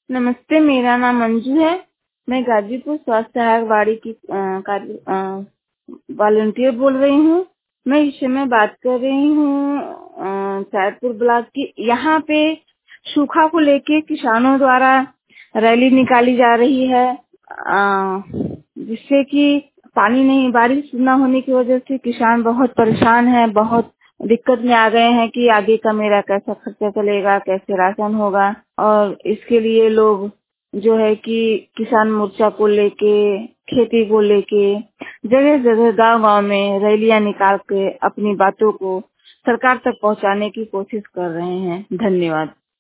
नमस्ते, मेरा नाम मंजू है। मैं गाजीपुर स्वास्थ्य सहायकवाड़ी की वॉलंटियर बोल रही हूँ। मैं इस समय बात कर रही हूँ सैदपुर ब्लॉक की। यहाँ पे सूखा को लेके किसानों द्वारा रैली निकाली जा रही है, जिससे कि पानी नहीं, बारिश न होने की वजह से किसान बहुत परेशान है, बहुत दिक्कत में आ गए हैं कि आगे का मेरा कैसा खर्चा चलेगा, कैसे राशन होगा। और इसके लिए लोग जो है कि किसान मोर्चा को लेके, खेती को लेके जगह जगह गांव गांव में रैलियां निकाल के अपनी बातों को सरकार तक पहुंचाने की कोशिश कर रहे हैं। धन्यवाद।